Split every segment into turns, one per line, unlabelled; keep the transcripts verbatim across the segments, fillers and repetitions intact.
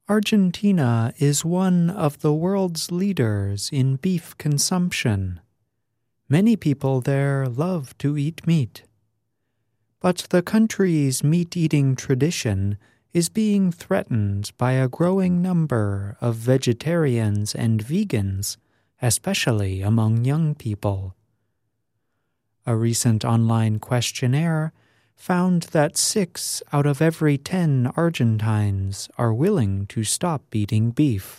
Argentina is one of the world's leaders in beef consumption. Many people there love to eat meat. But the country's meat-eating tradition is being threatened by a growing number of vegetarians and vegans, especially among young people. A recent online questionnaire found that six out of every ten Argentines are willing to stop eating beef.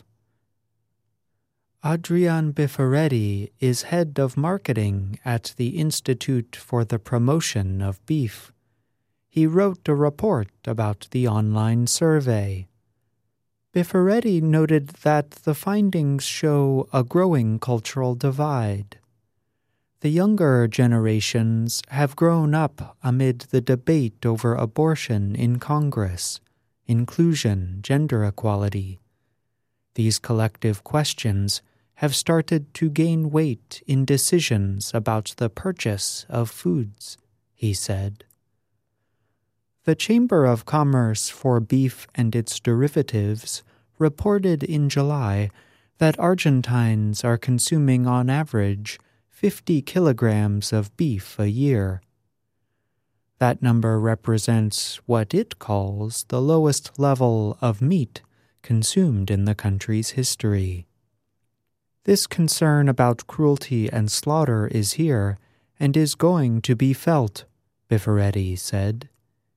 Adrian Bifaretti is head of marketing at the Institute for the Promotion of Beef. He wrote a report about the online survey. Bifaretti noted that the findings show a growing cultural divide. The younger generations have grown up amid the debate over abortion in Congress, inclusion, gender equality. These collective questions have started to gain weight in decisions about the purchase of foods, he said. The Chamber of Commerce for Beef and its Derivatives reported in July that Argentines are consuming on average fifty kilograms of beef a year. That number represents what it calls the lowest level of meat consumed in the country's history. This concern about cruelty and slaughter is here and is going to be felt, Bifaretti said.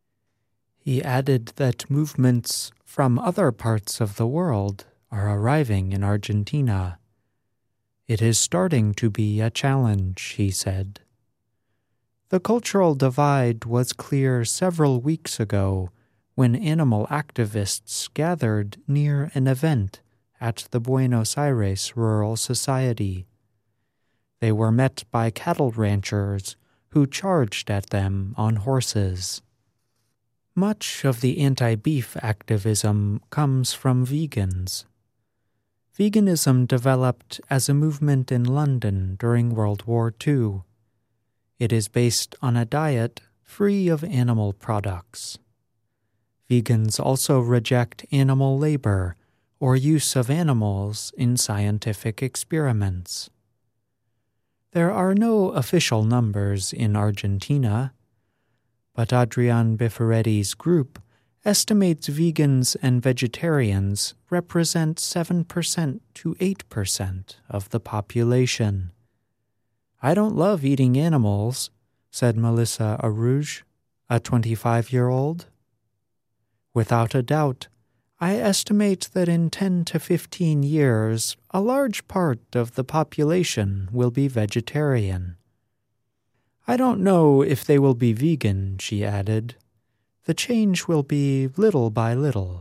He added that movements from other parts of the world are arriving in Argentina. It is starting to be a challenge, he said. The cultural divide was clear several weeks ago when animal activists gathered near an event at the Buenos Aires Rural Society. They were met by cattle ranchers who charged at them on horses. Much of the anti-beef activism comes from vegans. Veganism developed as a movement in London during World War Two. It is based on a diet free of animal products. Vegans also reject animal labor or use of animals in scientific experiments. There are no official numbers in Argentina, but Adrian Bifaretti's group estimates vegans and vegetarians represent seven percent to eight percent of the population. I don't love eating animals, said Melissa Arouge, a twenty-five-year-old. Without a doubt, I estimate that in ten to fifteen years, a large part of the population will be vegetarian. I don't know if they will be vegan, she added. The change will be little by little.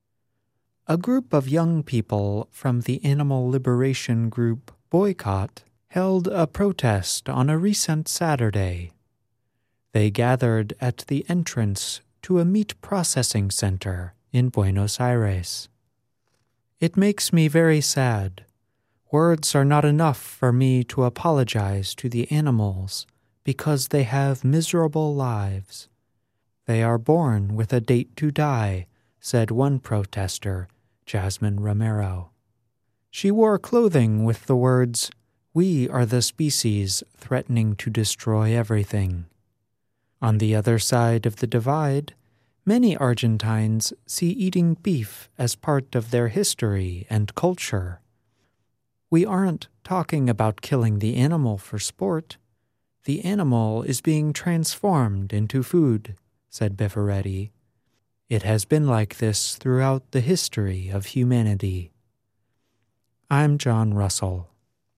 A group of young people from the animal liberation group Boycott held a protest on a recent Saturday. They gathered at the entrance to a meat processing center in Buenos Aires. It makes me very sad. Words are not enough for me to apologize to the animals because they have miserable lives. They are born with a date to die, said one protester, Jasmine Romero. She wore clothing with the words, "We are the species threatening to destroy everything." On the other side of the divide, many Argentines see eating beef as part of their history and culture. We aren't talking about killing the animal for sport. The animal is being transformed into food, said Bifaretti. It has been like this throughout the history of humanity. I'm John Russell.